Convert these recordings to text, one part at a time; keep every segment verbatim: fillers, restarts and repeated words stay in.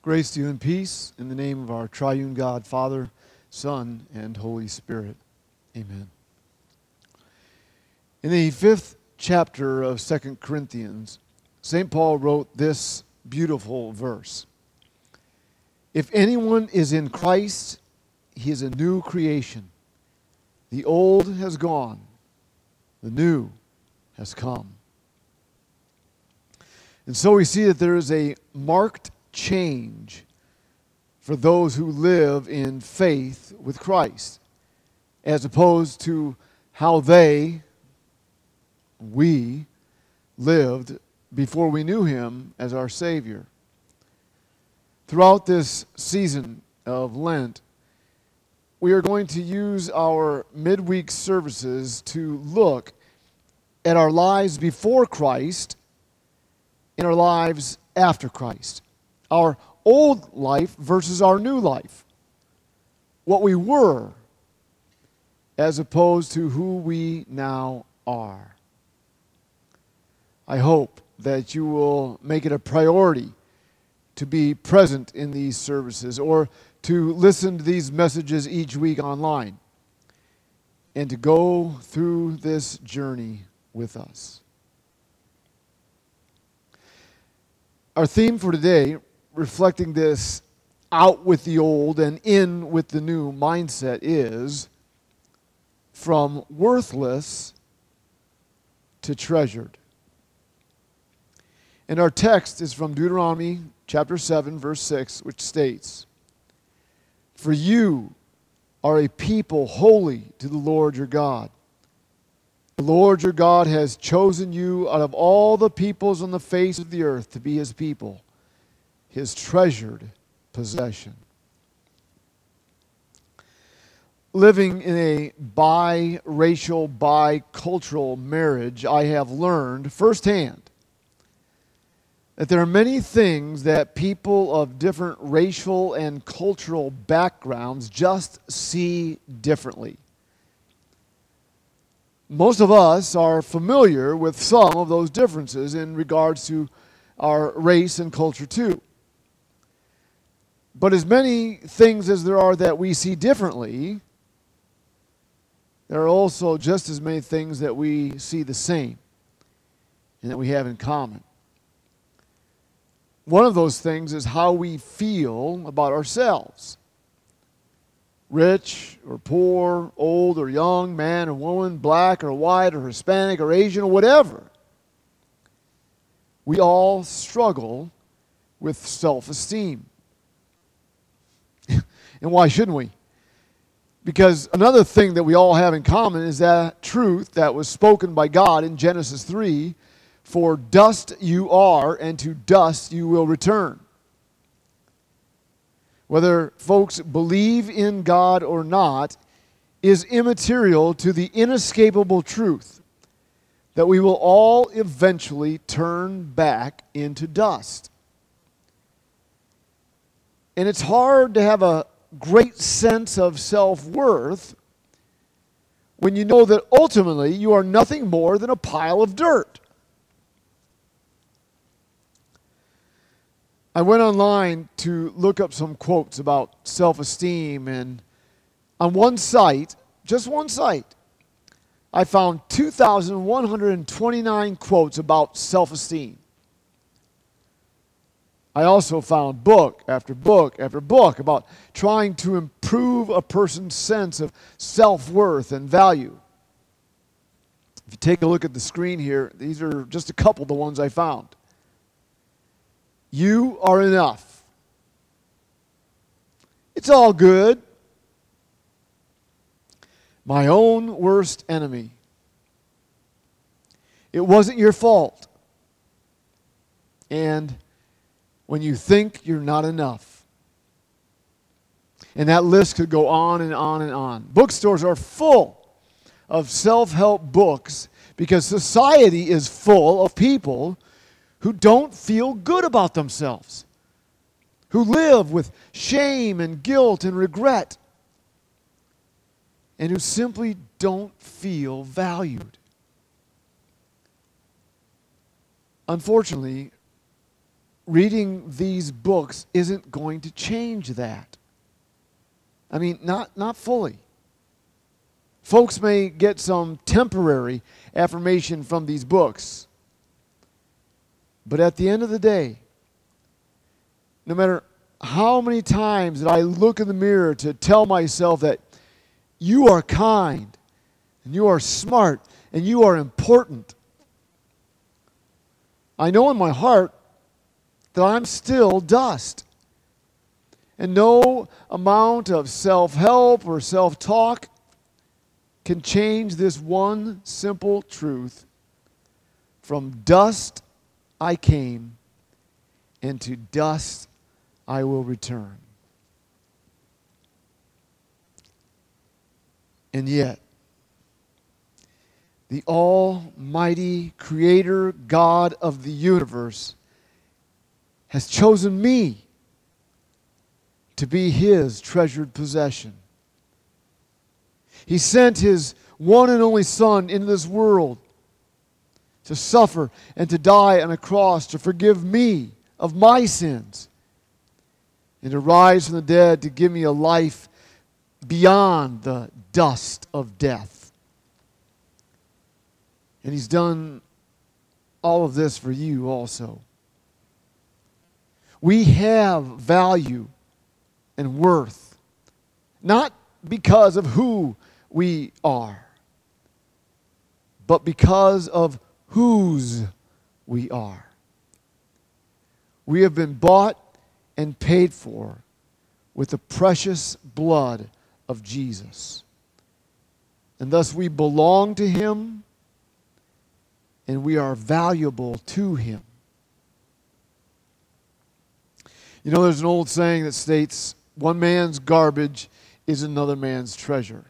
Grace to you and peace in the name of our triune God, Father, Son, and Holy Spirit. Amen. In the fifth chapter of Second Corinthians, Saint Paul wrote this beautiful verse. If anyone is in Christ, he is a new creation. The old has gone, the new has come. And so we see that there is a marked change for those who live in faith with Christ, as opposed to how they, we, lived before we knew Him as our Savior. Throughout this season of Lent, we are going to use our midweek services to look at our lives before Christ and our lives after Christ. Our old life versus our new life. What we were as opposed to who we now are. I hope that you will make it a priority to be present in these services or to listen to these messages each week online and to go through this journey with us. Our theme for today, reflecting this out with the old and in with the new mindset, is from worthless to treasured. And our text is from Deuteronomy chapter seven, verse six, which states, "For you are a people holy to the Lord your God. The Lord your God has chosen you out of all the peoples on the face of the earth to be His people, His treasured possession." Living in a biracial, bicultural marriage, I have learned firsthand that there are many things that people of different racial and cultural backgrounds just see differently. Most of us are familiar with some of those differences in regards to our race and culture too. But as many things as there are that we see differently, there are also just as many things that we see the same and that we have in common. One of those things is how we feel about ourselves. Rich or poor, old or young, man or woman, black or white or Hispanic or Asian or whatever. We all struggle with self-esteem. And why shouldn't we? Because another thing that we all have in common is that truth that was spoken by God in Genesis three, "For dust you are, and to dust you will return." Whether folks believe in God or not is immaterial to the inescapable truth that we will all eventually turn back into dust. And it's hard to have a great sense of self-worth when you know that ultimately you are nothing more than a pile of dirt. I went online to look up some quotes about self-esteem, and on one site, just one site, I found two thousand one hundred twenty-nine quotes about self-esteem. I also found book after book after book about trying to improve a person's sense of self-worth and value. If you take a look at the screen here, these are just a couple of the ones I found. You are enough. It's all good. My own worst enemy. It wasn't your fault. And when you think you're not enough. And that list could go on and on and on. Bookstores are full of self-help books because society is full of people who don't feel good about themselves, who live with shame and guilt and regret, and who simply don't feel valued. Unfortunately, reading these books isn't going to change that. I mean, not, not fully. Folks may get some temporary affirmation from these books. But at the end of the day, no matter how many times that I look in the mirror to tell myself that you are kind, and you are smart, and you are important, I know in my heart that I'm still dust. And no amount of self-help or self-talk can change this one simple truth. From dust I came, and to dust I will return. And yet, the almighty creator God of the universe has chosen me to be his treasured possession. He sent his one and only Son into this world to suffer and to die on a cross to forgive me of my sins and to rise from the dead to give me a life beyond the dust of death. And he's done all of this for you also. We have value and worth, not because of who we are, but because of whose we are. We have been bought and paid for with the precious blood of Jesus. And thus we belong to him, and we are valuable to him. You know, there's an old saying that states, one man's garbage is another man's treasure.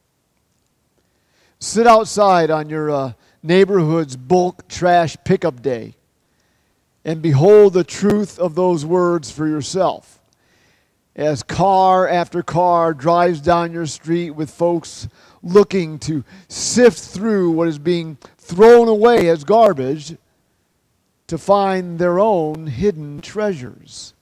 Sit outside on your uh, neighborhood's bulk trash pickup day and behold the truth of those words for yourself. As car after car drives down your street with folks looking to sift through what is being thrown away as garbage to find their own hidden treasures.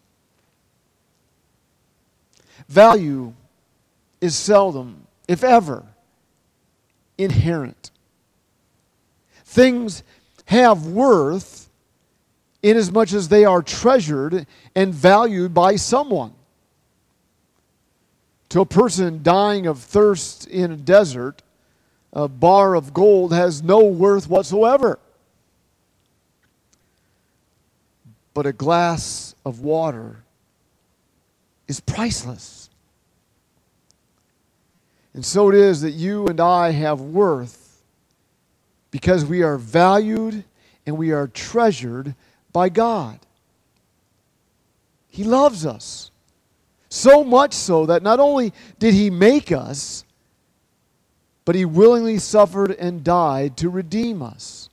Value is seldom, if ever, inherent. Things have worth inasmuch as they are treasured and valued by someone. To a person dying of thirst in a desert, a bar of gold has no worth whatsoever. But a glass of water is priceless. And so it is that you and I have worth because we are valued and we are treasured by God. He loves us. So much so that not only did he make us, but he willingly suffered and died to redeem us.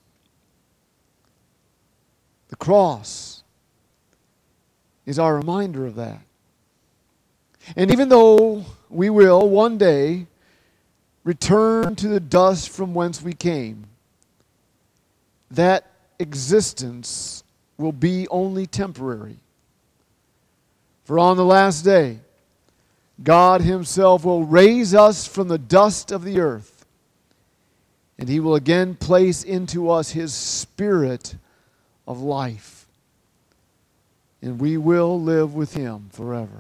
The cross is our reminder of that. And even though we will one day return to the dust from whence we came, that existence will be only temporary. For on the last day, God himself will raise us from the dust of the earth, and he will again place into us his spirit of life, and we will live with him forever.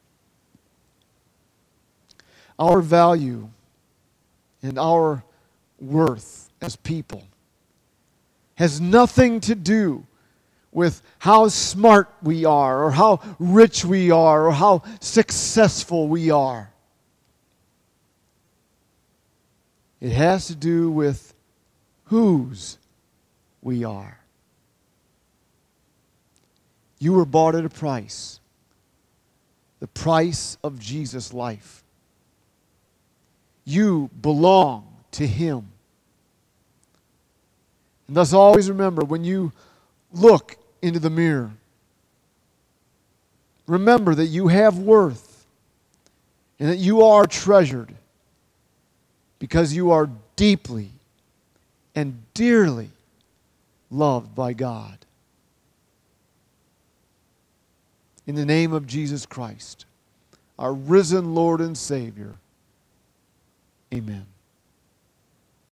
Our value and our worth as people has nothing to do with how smart we are, or how rich we are, or how successful we are. It has to do with whose we are. You were bought at a price, the price of Jesus' life. You belong to him. And thus always remember, when you look into the mirror, remember that you have worth and that you are treasured because you are deeply and dearly loved by God. in the name of Jesus Christ, our risen Lord and Savior. Amen.